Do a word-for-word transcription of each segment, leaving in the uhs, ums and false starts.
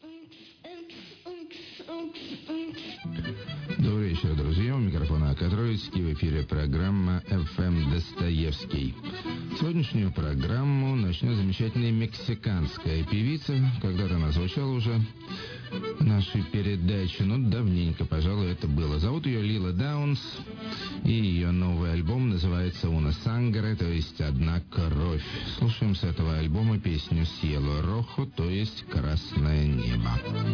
Добрый вечер, друзья. У микрофона Котровицкий. В эфире программа эф эм Достоевский. Сегодняшнюю программу начнет замечательная мексиканская певица. Когда-то она звучала уже в нашей передаче, но давненько, пожалуй, это было. Зовут ее Лила Даунс, и ее новый альбом называется «Una Sangre», то есть «Одна кровь». Слушаем с этого альбома песню «Cielo Rojo», то есть «Красное небо».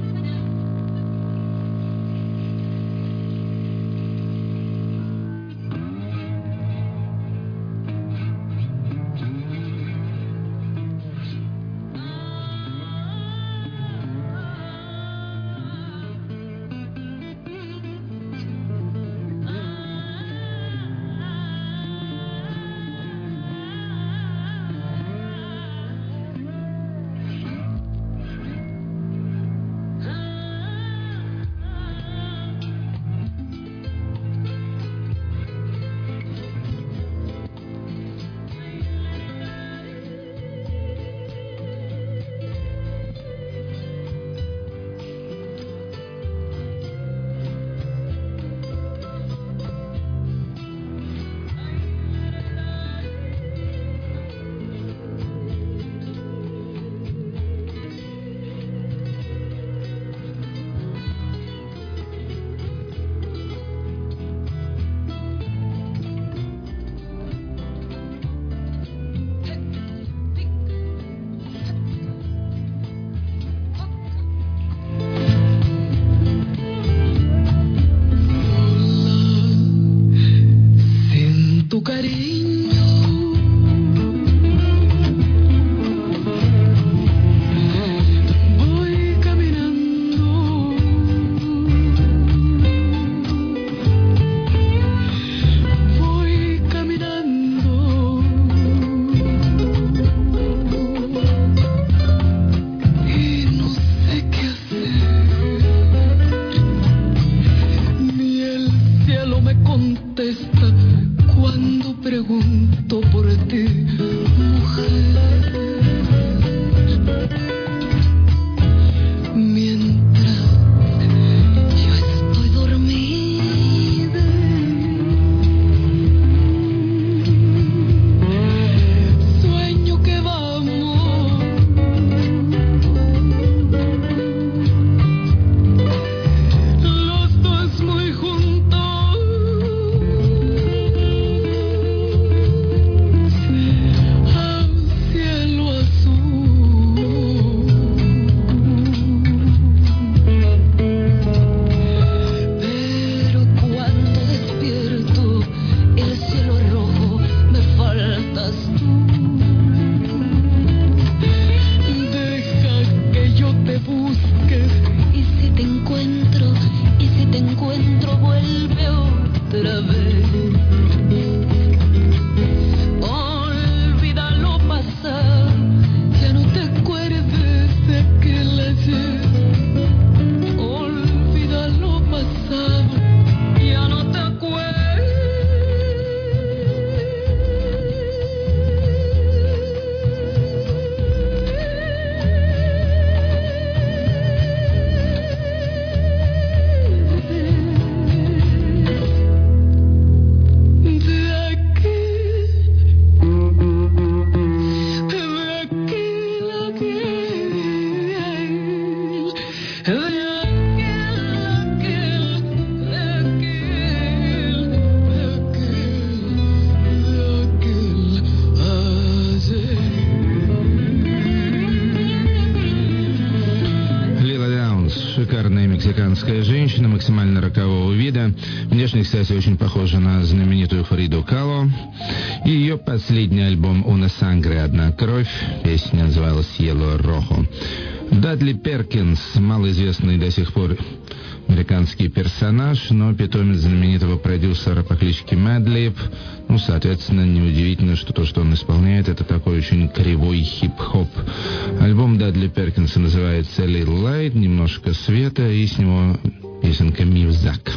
Мексиканская женщина максимально рокового вида. Внешне, кстати, очень похожа на знаменитую Фриду Кало. И ее последний альбом «Una Sangre», «Одна кровь», песня называлась «Cielo Rojo». Дадли Перкинс, малоизвестный до сих пор американский персонаж, но питомец знаменитого продюсера по кличке Madlib. Ну, соответственно, неудивительно, что то, что он исполняет, это такой очень кривой хип-хоп. Альбом Дадли Перкинса называется «Little Light», немножко света, и с него песенка «Мивзак».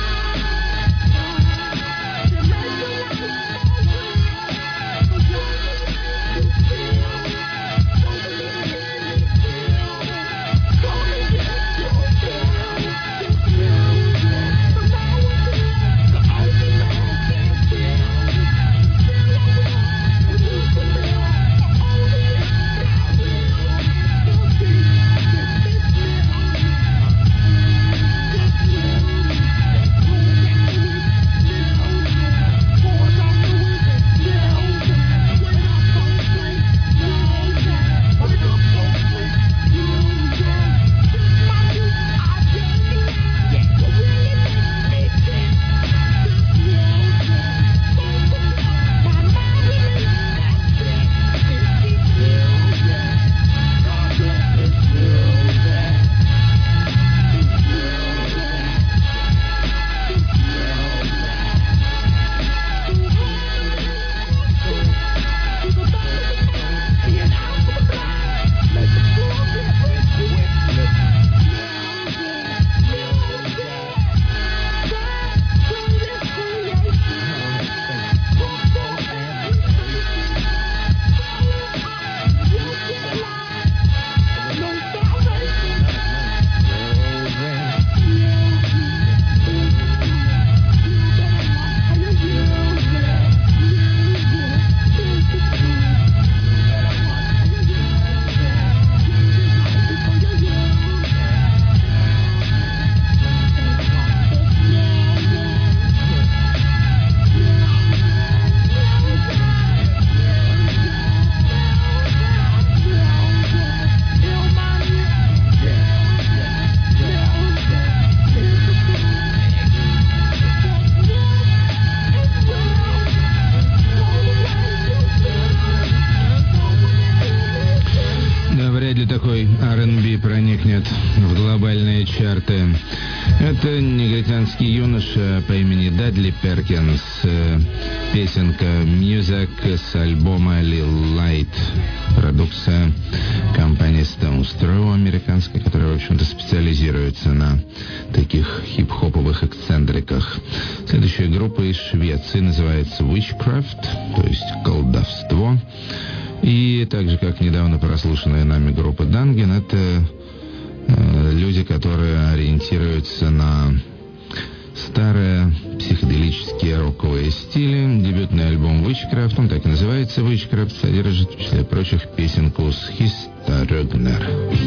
Yeah. такой ар энд би проникнет в глобальные чарты. Это негритянский юноша по имени Дадли Перкинс. Песенка «Music» с альбома «Lil Light». Продукция компании Stones Throw американская, которая, в общем-то, специализируется на таких хип-хоповых эксцентриках. Следующая группа из Швеции называется Witchcraft, то есть колдовство. И так же, как недавно прослушанная нами группа Данген, это э, люди, которые ориентируются на старые психоделические роковые стили. Дебютный альбом Witchcraft, он так и называется Witchcraft, содержит, в числе прочих, песенку с Хиста Рёгнер.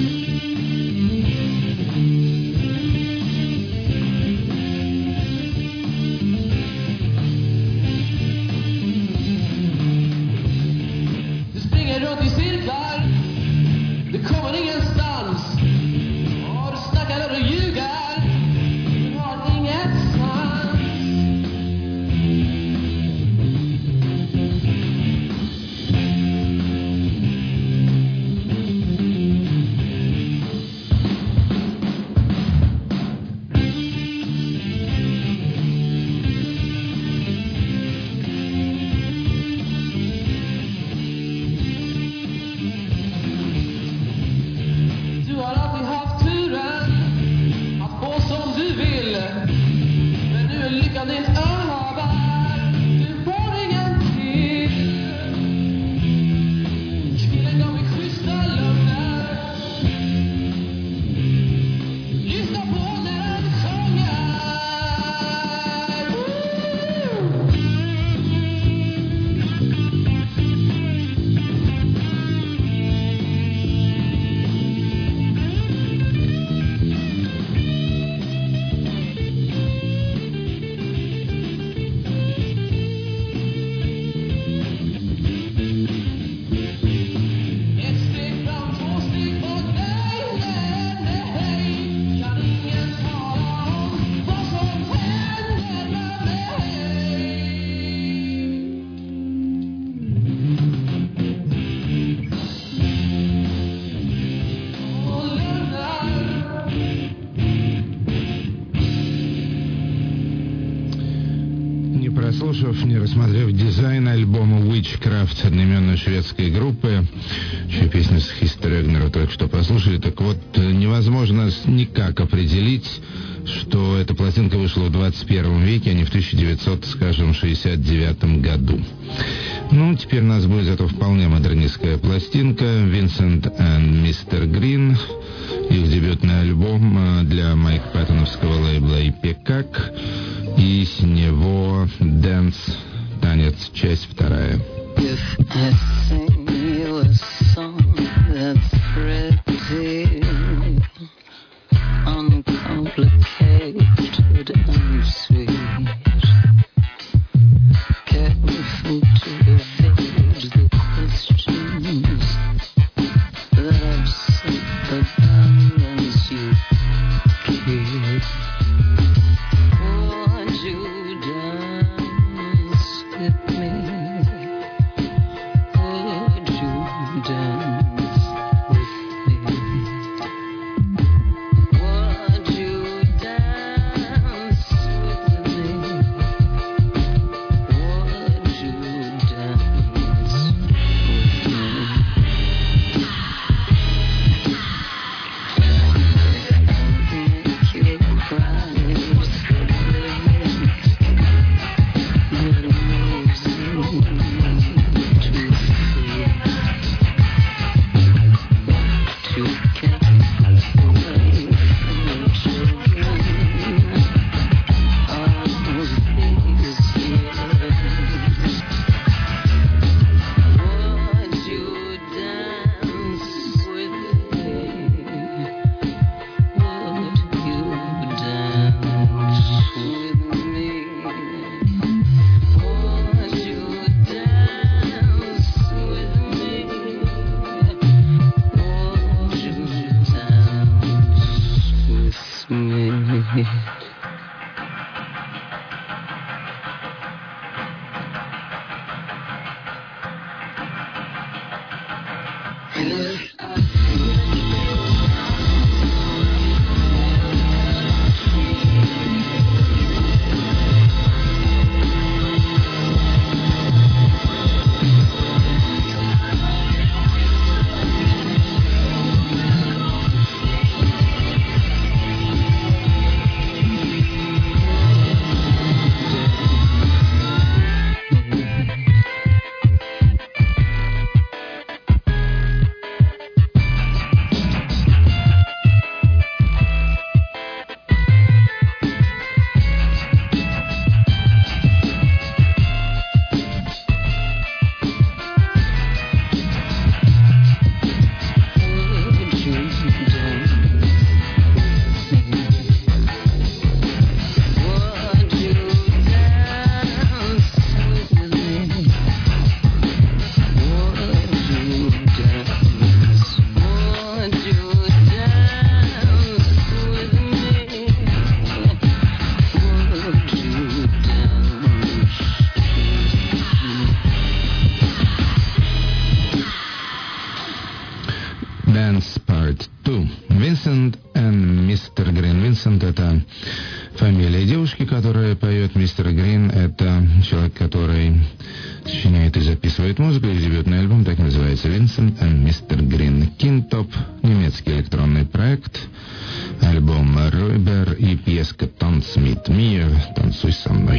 Прослушав, не рассмотрев дизайн альбома Witchcraft одноименной шведской группы, чью песню с Хиста Рёгнера только что послушали, так вот, невозможно никак определить, что эта пластинка вышла в двадцать первом веке, а не в тысяча девятьсот, скажем, шестьдесят девятом году. Ну, теперь у нас будет зато вполне модернистская пластинка «Vincent and мистер Green», их дебютный альбом для Майк Паттоновского лейбла «Ипекак», и с него «Dance», танец, часть вторая. If I sing you a song that's pretty, uncomplicated and sweet, careful to evade the questions that upset the balance you keep. Would you dance with me? Would you dance with me? Would you dance with me? Would you dance with me? Make you cry slowly, but it moves me to feel to get away from the children all these years. Would you dance with me? Would you dance with me? Would you dance with me? Would you dance with me? If I Dance Part два. Vincent and мистер Green. Винсент — это фамилия девушки, которая поет. Мистер Грин — это человек, который сочиняет и записывает музыку. Их дебютный альбом так и называется: Vincent and мистер Green. Кинтоп — немецкий электронный проект. Альбом Räuber и пьеска «Tanz mit mir», «Танцуй со мной».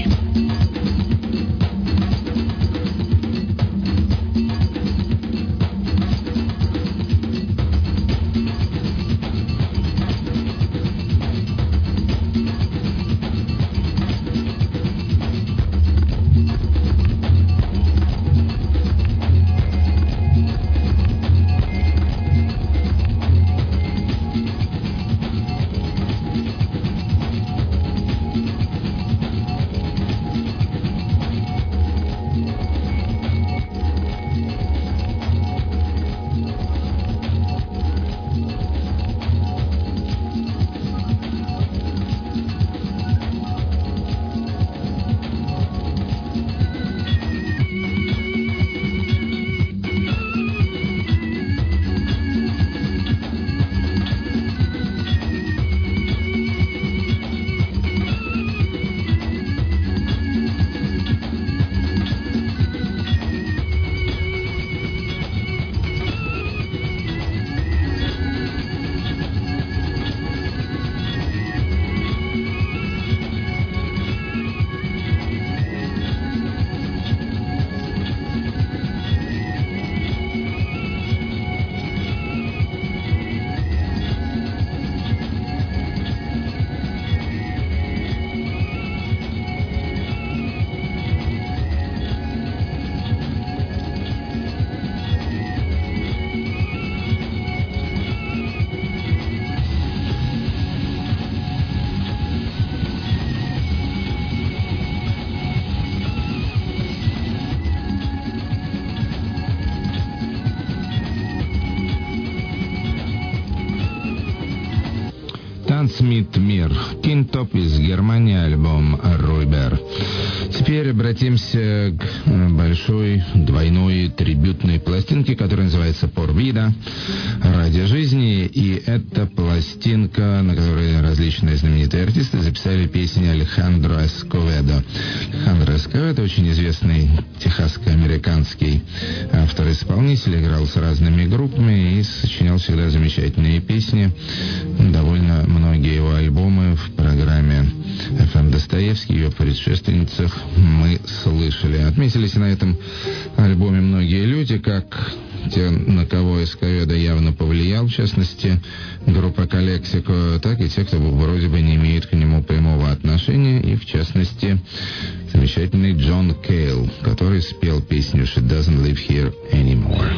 «Tanz mit mir», Кинтоп из Германии, альбом «Räuber». Теперь обратимся к большой двойной трибютной пластинке, которая называется «Por vida», «Ради жизни». И это пластинка, на которой различные знаменитые артисты записали песни Алехандро Эсковедо. Алехандро Эсковедо — очень известный техасско-американский автор-исполнитель, играл с разными группами и сочинял всегда замечательные песни. Довольно многие его альбомы в программе эф эм Достоевский, ее предшественницах, мы слышали. Отметились на этом альбоме многие люди, как те, на кого Эсковедо явно повлиял, в частности, группа Калексико, так и те, кто вроде бы не имеет к нему прямого отношения, и, в частности, замечательный Джон Кейл, который спел песню «She doesn't live here anymore».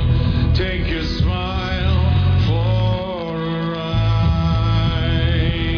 Take your smile for a ride.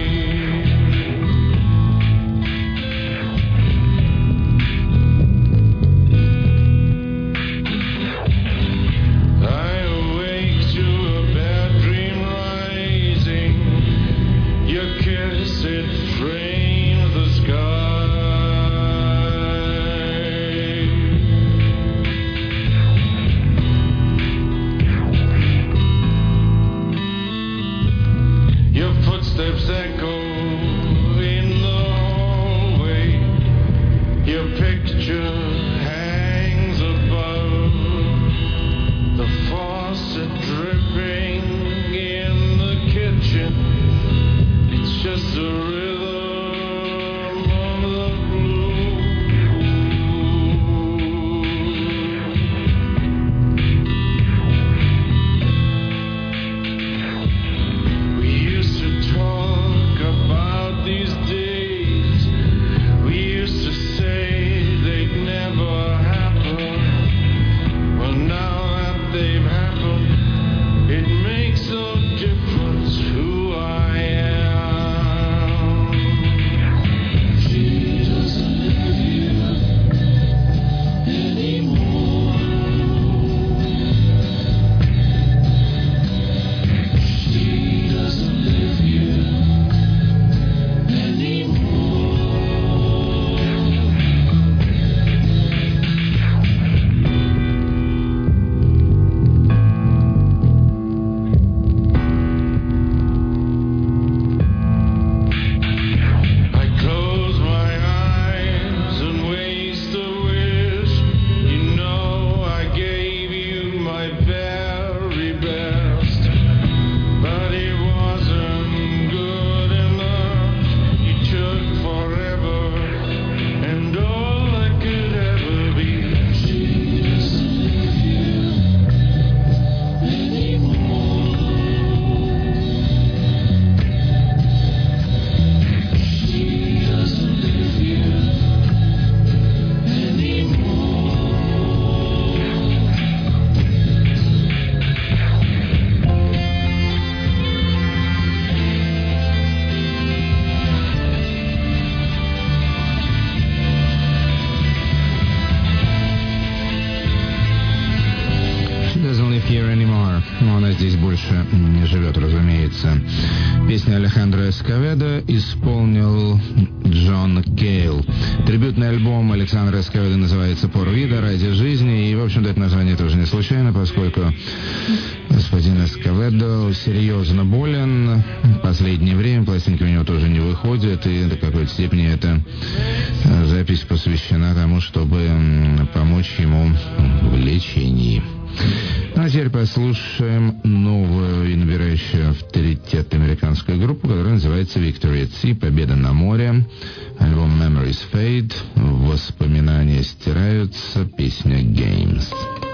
здесь больше не живет, разумеется. Песню Алехандро Эскаведо исполнил Джон Кейл. Трибютный альбом Александра Эскаведо называется «Por vida», «Ради жизни». И, в общем-то, это название тоже не случайно, поскольку господин Эскаведо серьезно болен. В последнее время пластинки у него тоже не выходят, и до какой-то степени эта запись посвящена тому, чтобы помочь ему в лечении. Ну, а теперь послушаем новую и набирающую авторитет американскую группу, которая называется Victory at Sea, «Победа на море». Альбом Memories Fade, воспоминания стираются, песня Games.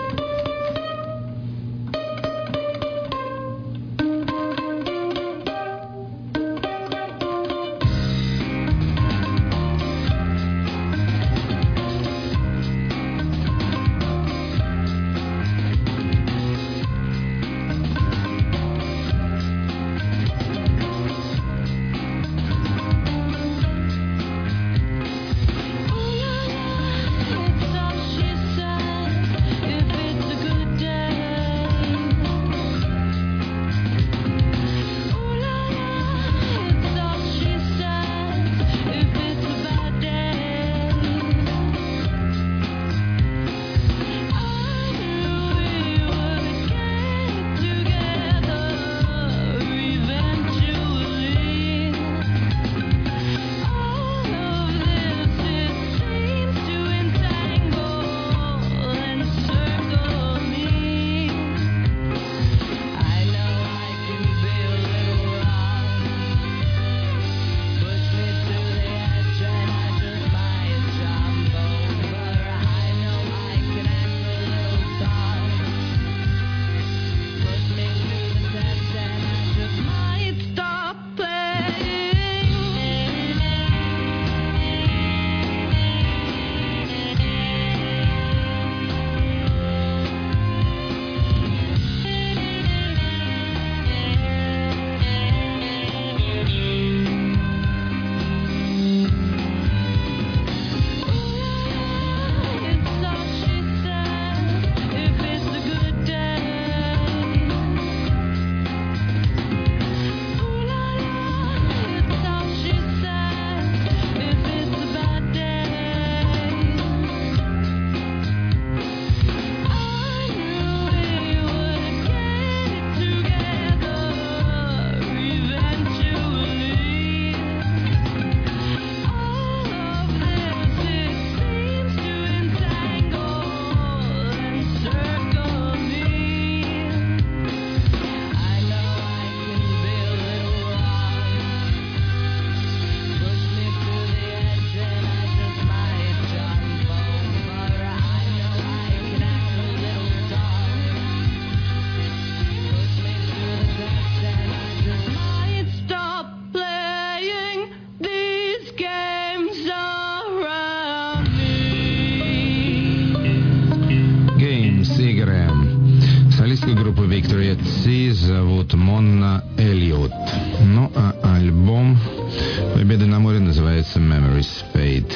зовут Монна Эллиот. Ну, а альбом «Победа на море» называется «Memories Fade».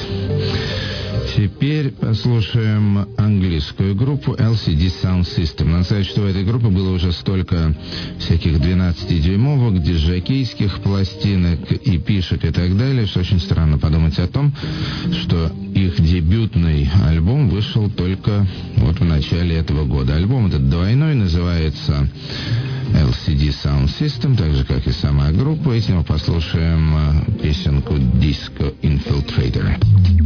Теперь послушаем английскую группу эл си ди Sound System. Надо сказать, что в этой группе было уже столько всяких двенадцатидюймовок, диджейских пластинок, и пишек и так далее, что очень странно подумать о том, что их дебютный альбом вышел только вот в начале этого года. Альбом этот двойной, называется эл си ди Sound System, так же, как и сама группа. И с него послушаем песенку «Disco Infiltrator».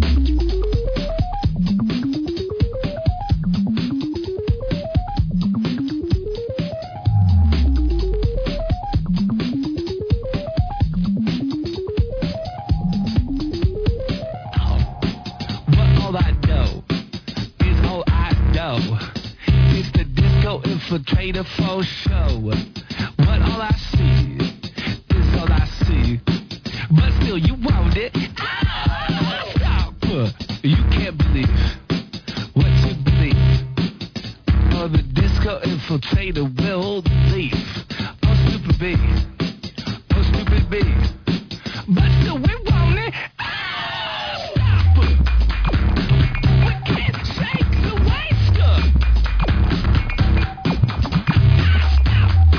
Infiltrator for show. But all I see is all I see. But still, you want it. Ah, stop. You can't believe what you believe. Oh, the disco infiltrator will leave. Oh, stupid B. Oh, stupid B. But still, we want it. Ah, stop. We can't shake the waster. Stop.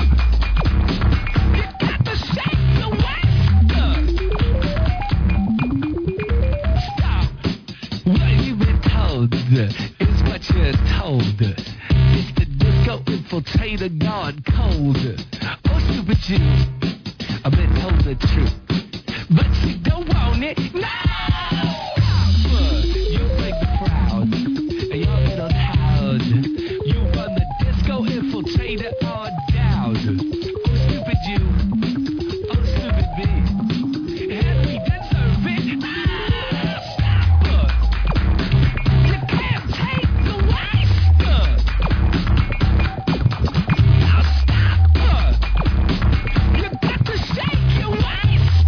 gold. It's the disco infiltrator gone cold. Oh, stupid you, I've been told the truth, but you don't want it. No! You break the crowd, and your little town. You run the disco infiltrator on down. Oh, stupid you, oh, stupid me, and we deserve it. You can't take the waste. Now stop. You got to shake your waist.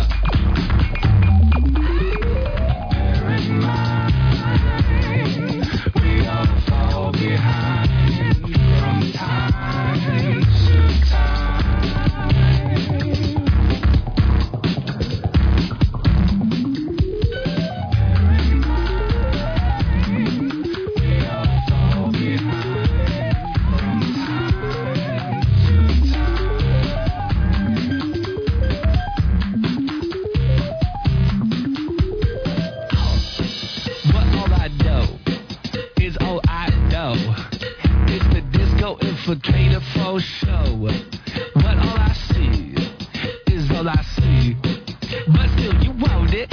Bear in mind, we all fall behind from time to time. But all I know is all I know. It's the disco infiltrator for show. But all I see is all I see. But still you want it.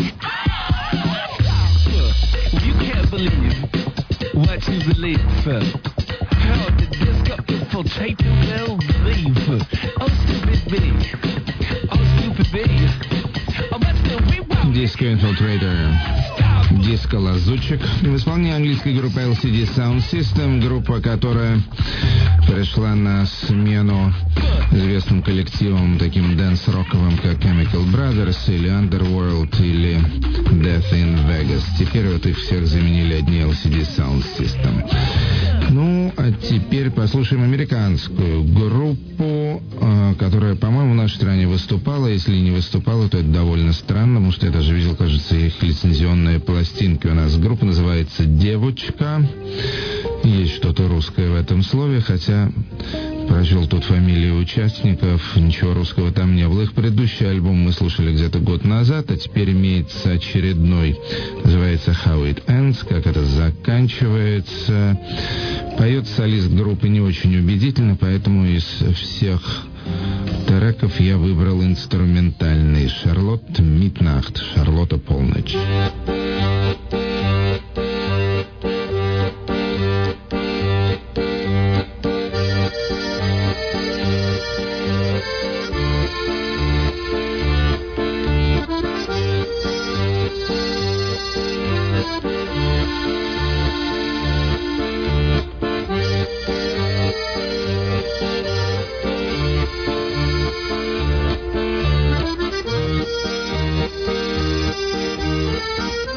You can't believe what you believe. How the disco infiltrator will leave. Oh stupid me. Oh stupid me. Oh but still we want it. Disco Infiltrator. Диско-лазутчик в исполнении английской группы эл си ди Sound System, группа, которая пришла на смену известным коллективам, таким дэнс-роковым, как Chemical Brothers или Underworld или Death in Vegas. Теперь вот их всех заменили одни эл си ди Sound System. Ну, а теперь послушаем американскую группу, которая, по-моему, в нашей стране выступала. Если не выступала, то это довольно странно, потому что я даже видел, кажется, их лицензионные пластинки у нас. Группа называется «Девочка». Есть что-то русское в этом слове, хотя прочел тут фамилии участников, ничего русского там не было. Их предыдущий альбом мы слушали где-то год назад, а теперь имеется очередной, называется «How It Ends», как это заканчивается. Поет солист группы не очень убедительно, поэтому из всех треков я выбрал инструментальный. Шарлотта Миднахт, Шарлотта Полночь. Thank you.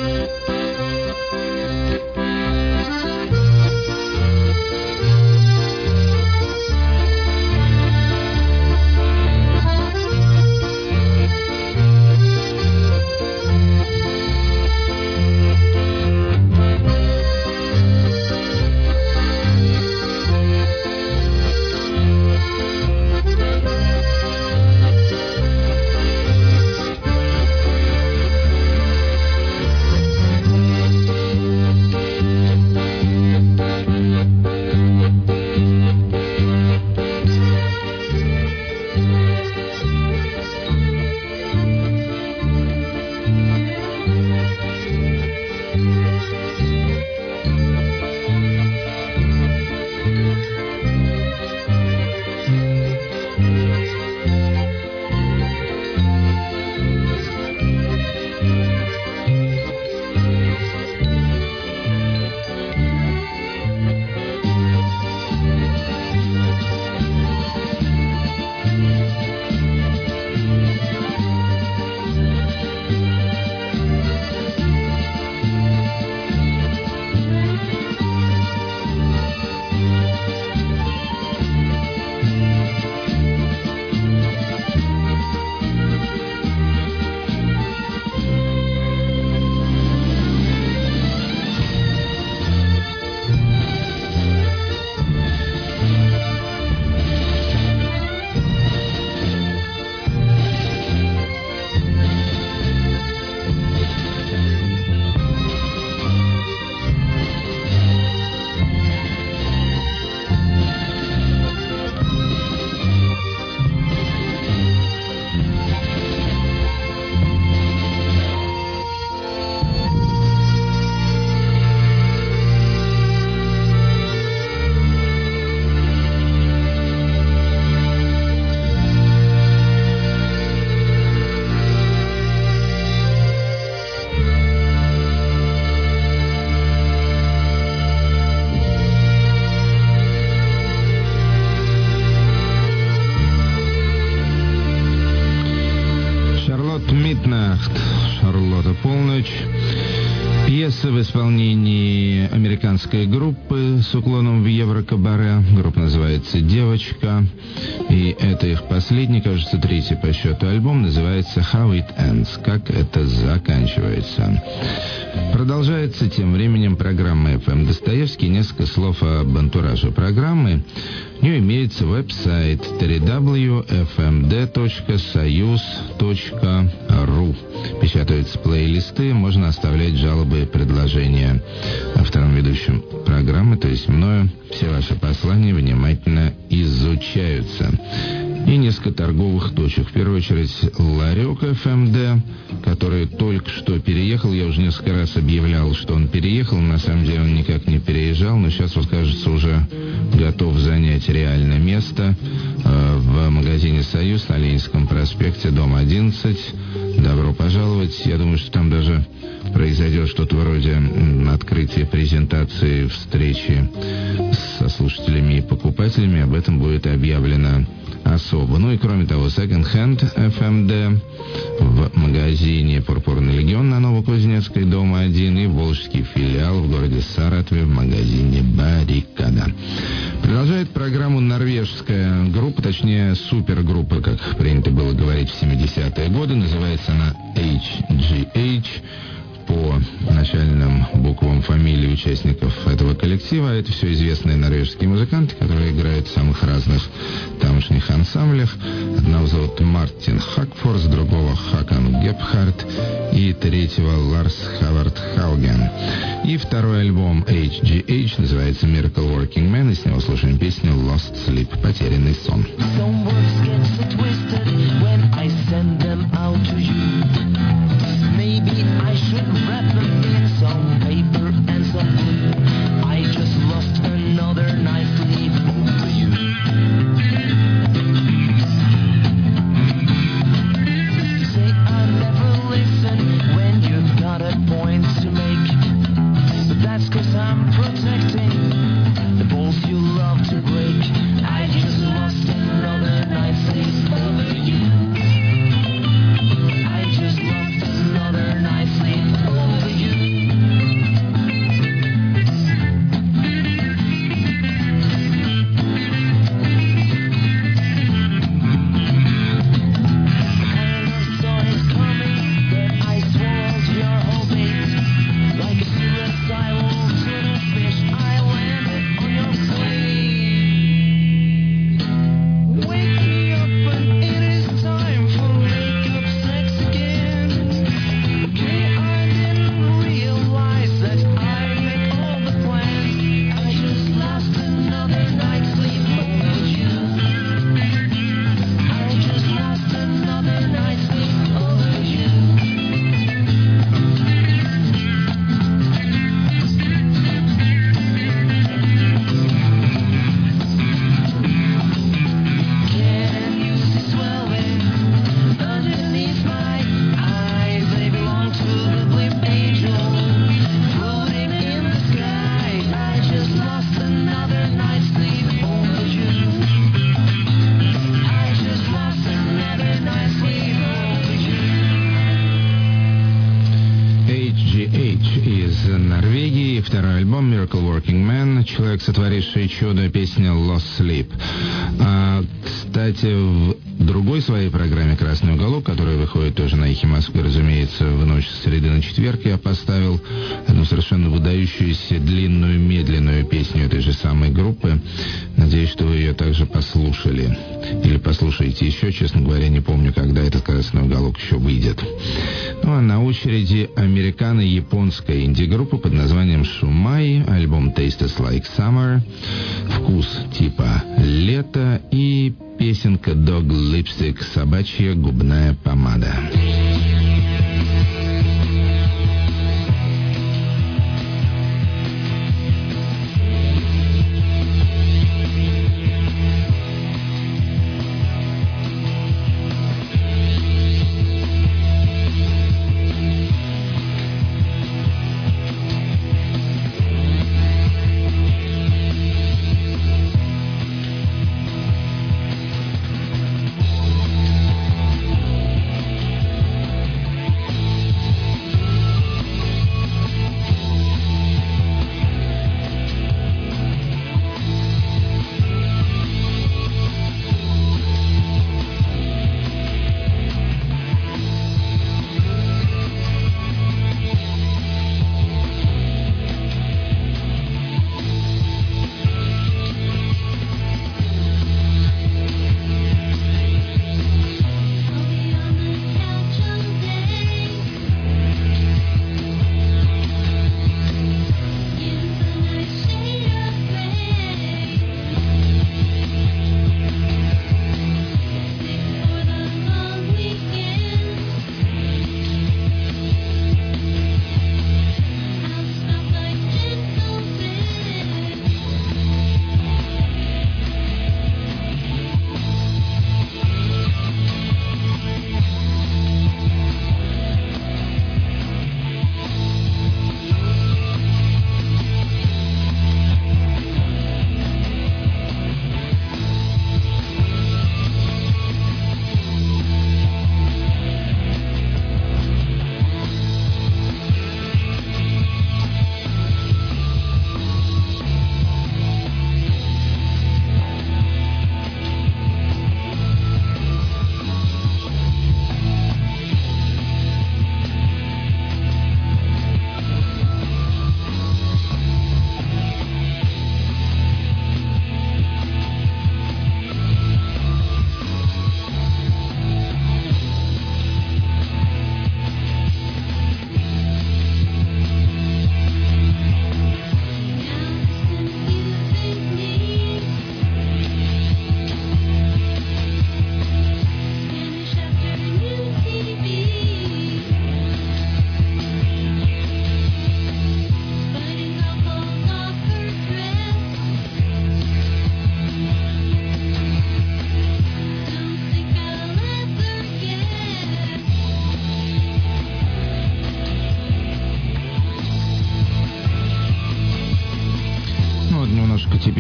Midnacht, Шарлотта Полночь. Пьеса в исполнении американской группы с уклоном в еврокабаре. Группа называется «Девочка». И это их последний, кажется, третий по счету альбом. Называется «How It Ends», как это заканчивается. Продолжается тем временем программа эф эм Достоевский. Несколько слов об антураже программы. У нее имеется веб-сайт дабл ю дабл ю дабл ю точка эф эм дэ точка союз точка ру. Печатаются плейлисты, можно оставлять жалобы и предложения авторам ведущим программы, то есть мною. Все ваши послания внимательно изучаются. И несколько торговых точек. В первую очередь ларек эф эм дэ, который только что переехал. Я уже несколько раз объявлял, что он переехал. На самом деле он никак не переезжал, но сейчас, вот, кажется, уже готов занять реальное место э, в магазине «Союз» на Ленинском проспекте, дом одиннадцать. Добро пожаловать. Я думаю, что там даже произойдет что-то вроде открытия презентации, встречи со слушателями и покупателями. Об этом будет объявлено особо. Ну и кроме того, Second Hand эф эм дэ в магазине «Пурпурный легион» на Новокузнецкой, дом один, и волжский филиал в городе Саратове в магазине «Баррикада». Продолжает программу норвежская группа, точнее супергруппа, как принято было говорить в семидесятые годы. Называется она эйч джи эйч. По начальным буквам фамилий участников этого коллектива. Это все известные норвежские музыканты, которые играют в самых разных тамошних ансамблях. Одного зовут Мартин Хакфорс, другого Хакан Гепхард и третьего Ларс Хавард Хауген. И второй альбом эйч джи эйч называется Miracle Working Man, и с него слушаем песню Lost Sleep, потерянный сон. Some words get so twisted when I send them out to you. Maybe I should wrap them in some paper and some glue. I just lost another night's sleep over you. Say I never listen when you've got a point to make. But that's 'cause I'm protecting the balls you love to break. I just lost another night's sleep over you. I just lost another night's sleep over you. Kind of saw it coming, but I swallowed your whole bait. Like a suicidal tuna fish, I landed on your plate. Wake me up when it is time for makeup sex again. Okay, I didn't realize that I made all the plans. I just lost another night's sleep over you. I just lost another night's sleep over you. Can you see swelling underneath my eyes? They belong to the blimp angel floating in the sky. I just lost another night's sleep over you. I just lost another night's sleep over you. эйч джи эйч из Норвегии. Второй альбом Miracle Working Man, человек, сотворивший чудо, песня Lost Sleep. А, кстати, в другой своей программе «Красный уголок», которая выходит тоже на Эхе Москвы, разумеется, в ночь с среды на четверг, я поставил одну совершенно выдающуюся длинную, медленную песню этой же самой группы. Надеюсь, что вы ее также послушали. Или послушаете еще, честно говоря, не помню, когда этот «Красный уголок» еще выйдет. Ну а на очереди американо-японская инди-группа под названием «Шумай», альбом «Tastes Like Summer», вкус типа лета и песенка «Dog Lipstick», собачья губная помада.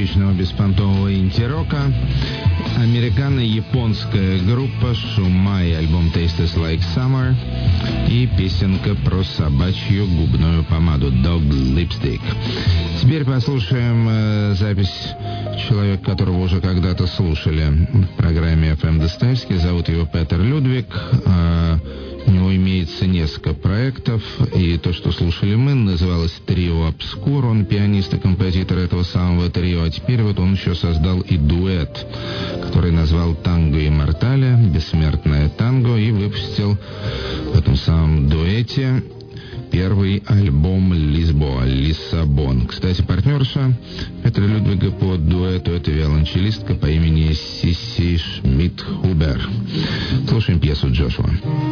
типичного беспонтового инди-рока. Американо-японская группа Шумай, альбом Tastes Like Summer и песенка про собачью губную помаду Dog Lipstick. Теперь послушаем э, запись человека, которого уже когда-то слушали в программе эф эм Достоевский. Зовут его Петер Людвиг. Э, У него имеется несколько проектов, и то, что слушали мы, называлось «Трио Обскур». Он пианист и композитор этого самого трио, а теперь вот он еще создал и дуэт, который назвал «Танго Иммортале», «Бессмертное танго», и выпустил в этом самом дуэте первый альбом «Лисбоа», «Лиссабон». Кстати, партнерша Петра Людвига по дуэту — это виолончелистка по имени Сисси Шмидт-Хубер. Слушаем пьесу Джошуа.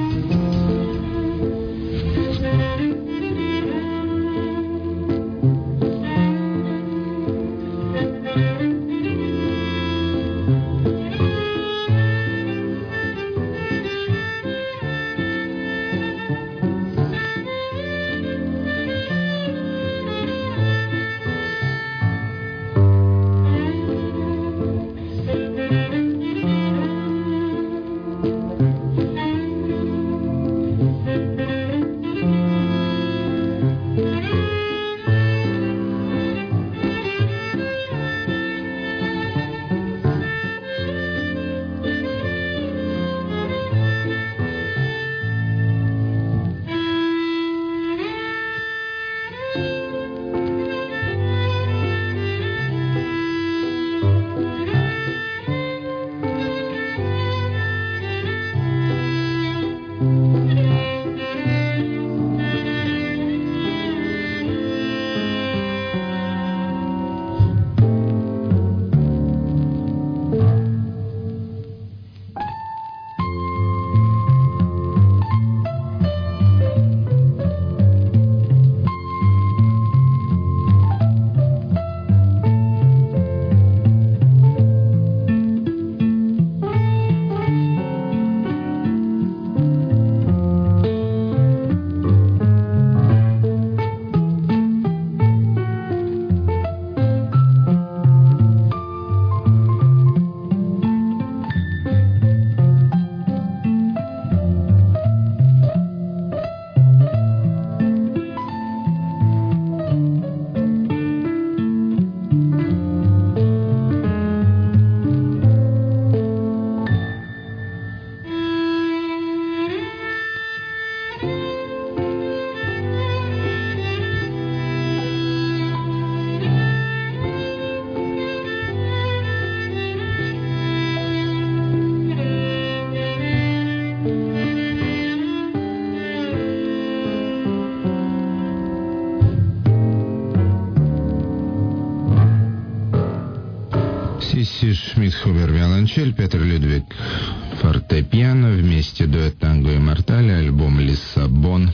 Сисси Шмидт-Хубер виолончель, Петер Людвиг фортепиано, вместе дуэт «Танго Иммортале», альбом «Лиссабон»,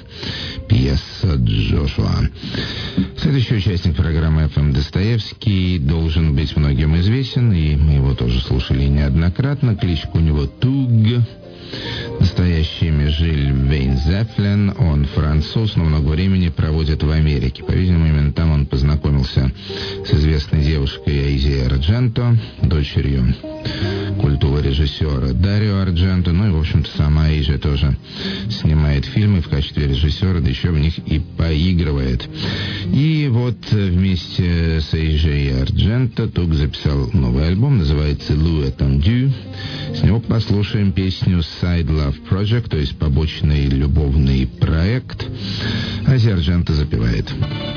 пьеса Джошуа. Следующий участник программы эф эм Достоевский должен быть многим известен, и мы его тоже слушали неоднократно. Кличка у него Туг. Настоящее имя Жиль Вейнзефлен. Он француз, но много времени проводит в Америке. По-видимому, именно там он познакомился с известной девушкой Эйзи Ардженто, дочерью культового режиссера Дарио Ардженто. Ну и, в общем-то, сама Эйзи тоже снимает фильмы в качестве режиссера, да еще в них и поигрывает. И вот вместе с Эйзи Ардженто Туг записал новый альбом, называется «Лу Этендю». С него послушаем песню «Side Love Project», то есть побочный любовный проект. Эйзи Ардженто запевает.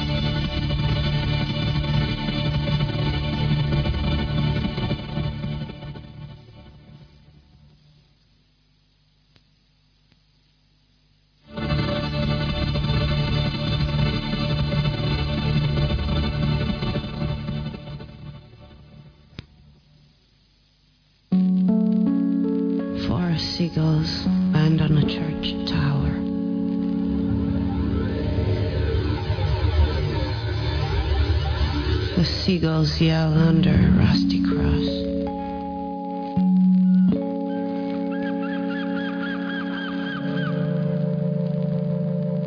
Seagulls land on a church tower. The seagulls yell under a rusty cross.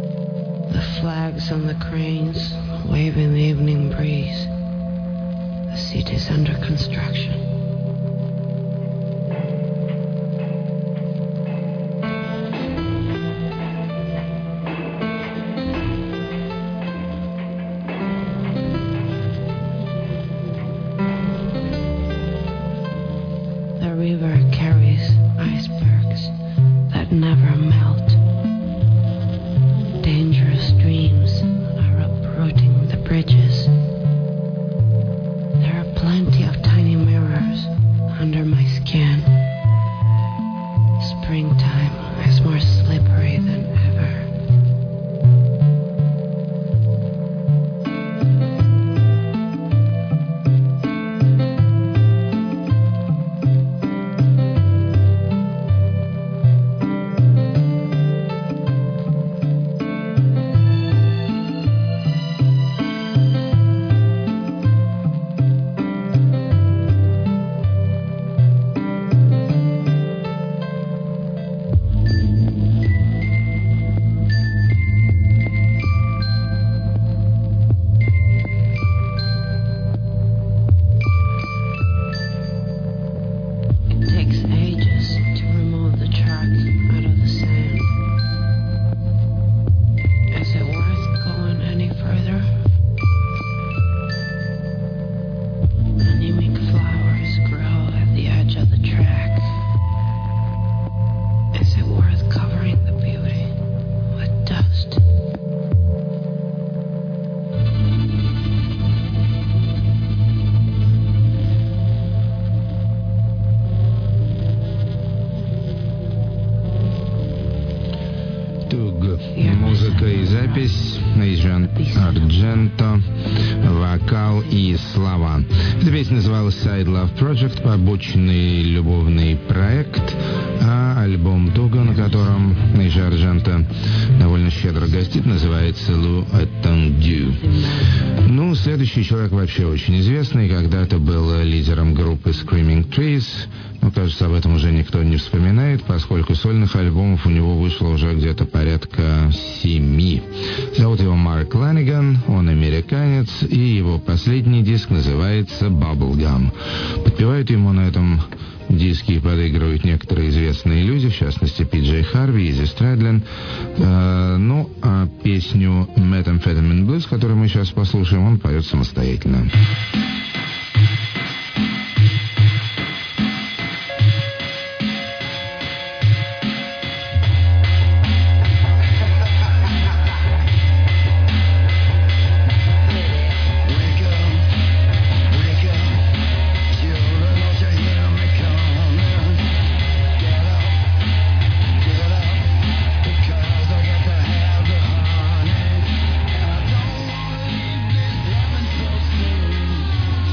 The flags on the cranes wave in the evening breeze. The seat is under construction. The river carries icebergs that never melt. Dangerous streams are uprooting the bridges. There are plenty of tiny mirrors under my skin. Springtime is more slippery than ever. It takes ages to remove the truck out of the sand. Is it worth going any further? Anemic flowers grow at the edge of the track. Is it worth covering the beauty with dust? Туг. Музыка и запись. Эйджент Ардженто. Вокал и слова. Эта песня называлась Side Love Project, побочный любовный проект, а альбом Туга, на котором Эйджи Ардженто довольно щедро гостит, называется Лу Attendue. Ну, следующий человек вообще очень известный, когда-то был лидером группы Screaming Trees, но, кажется, об этом уже никто не вспоминает, поскольку сольных альбомов у него вышло уже где-то порядка семи. Зовут его Марк Ланиган, он американец, и его последний диск называется Bubblegum. Подпевают ему на этом диске и подыгрывают некоторые известные люди, в частности, Пи Джей Харви, Изи Стрэдлин. Э, ну, а песню Methamphetamine Blues, которую мы сейчас послушаем, он поет самостоятельно. Because I get to have the honey, and I don't wanna leave this loving so soon.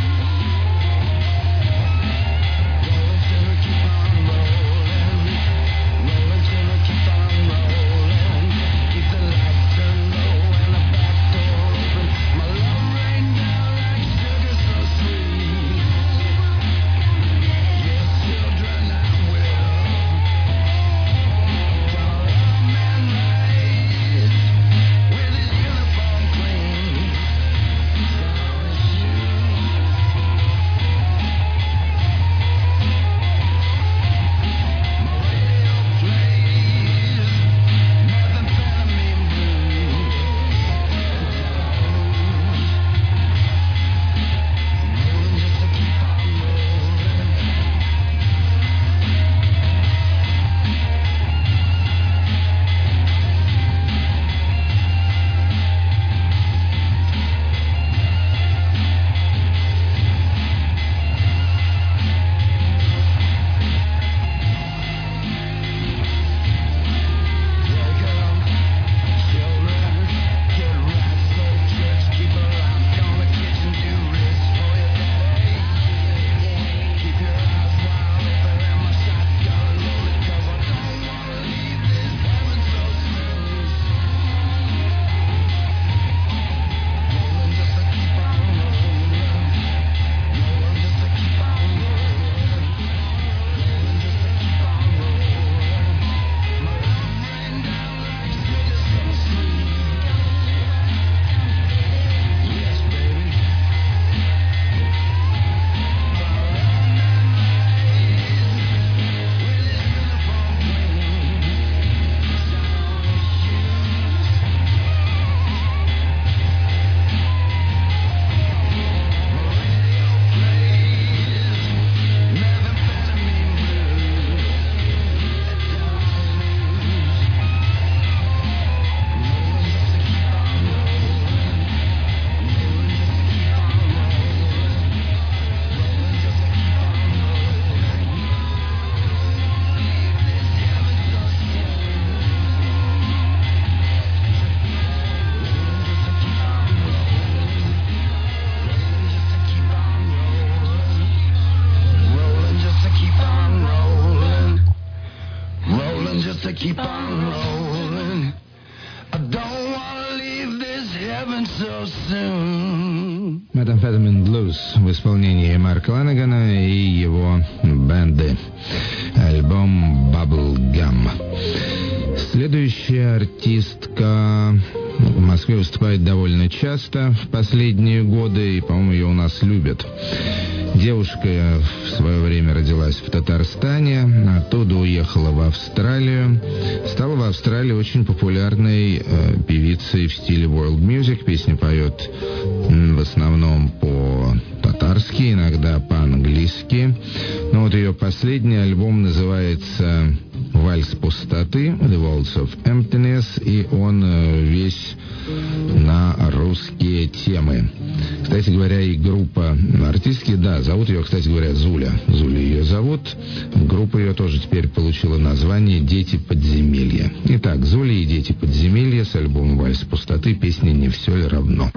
soon. Methamphetamine Blues в исполнении Марка Ланагана и его бенды. Альбом Bubblegum. Следующая артистка в Москве выступает довольно часто в последние годы, и, по-моему, ее у нас любят. Девушка в свое время родилась в Татарстане, оттуда уехала в Австралию. Стала в Австралии очень популярной э, певицей в стиле world music. Песни поет м, в основном по-татарски, иногда по-английски. Но вот ее последний альбом называется «Вальс пустоты», «The Waltz of Emptiness», и он э, весь на русские темы. Кстати говоря, и группа артистки, да, зовут ее, кстати говоря, Зуля. Зуля ее зовут. Группа ее тоже теперь получила название «Дети подземелья». Итак, Зуля и «Дети подземелья» с альбомом «Вальс пустоты», песня «Не все ли равно».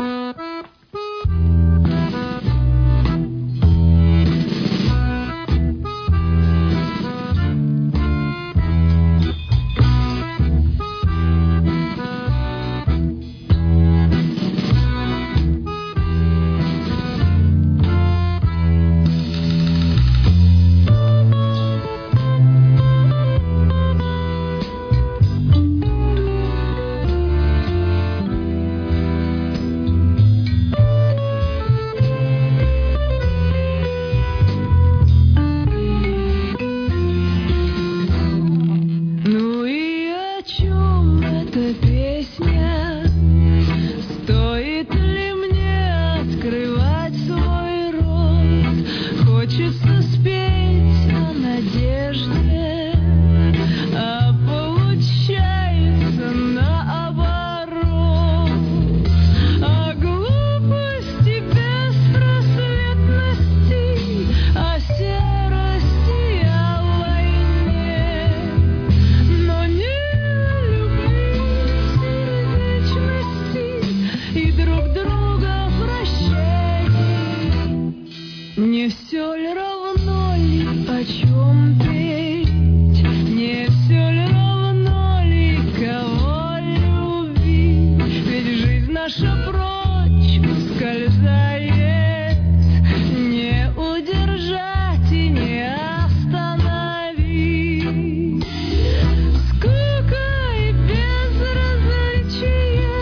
Ну и о чем эта песня? Стоит ли мне открывать свой рот? Хочется спеть о надежде, а получается наоборот. О глупости, беспросветности, о серости, о войне. Но не любви, сердечности и друг друга прощений. Не все ли равно ли, о чем петь? Не все ли равно ли, кого любить? Ведь жизнь наша прочь ускользает, не удержать и не остановить. Скука и безразличие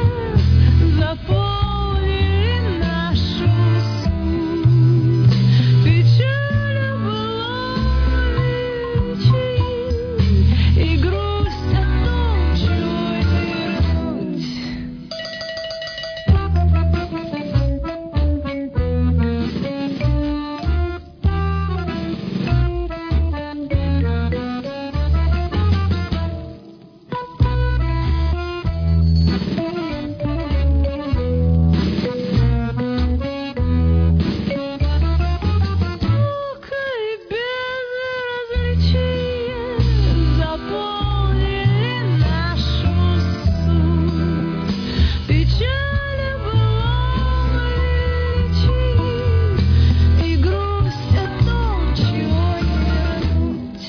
заполнили нашу суть. Печаль былого величия и грусть о том, чего не вернуть. Скука и безразличие заполнили нашу суть. Печаль былого величия и грусть о том, чего не вернуть.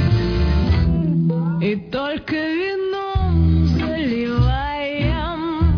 И только вином заливаем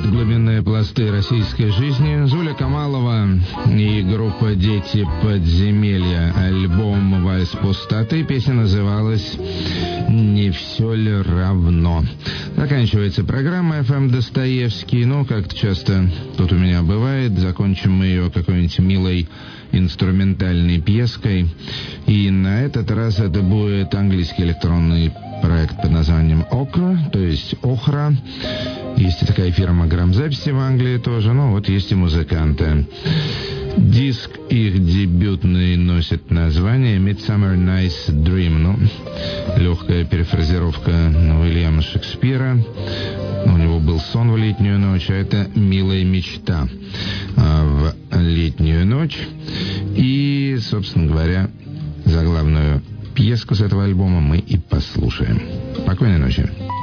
глубинные пласты российской жизни. Зуля Камалова и группа «Дети подземелья». Альбом «Вальс пустоты». Песня называлась «Не все ли равно». Заканчивается программа эф эм Достоевский. Ну, как-то часто тут у меня бывает. Закончим мы ее какой-нибудь милой инструментальной пьеской. И на этот раз это будет английский электронный проект под названием «Окра», то есть «Охра». Есть и такая фирма грамзаписи в Англии тоже. Ну, вот есть и музыканты. Диск их дебютный носит название «Midsummer Night's Dream». Ну, легкая перефразировка Уильяма Шекспира. У него был сон в летнюю ночь, а это «Милая мечта» в летнюю ночь. И, собственно говоря, заглавную пьеску с этого альбома мы и послушаем. Спокойной ночи.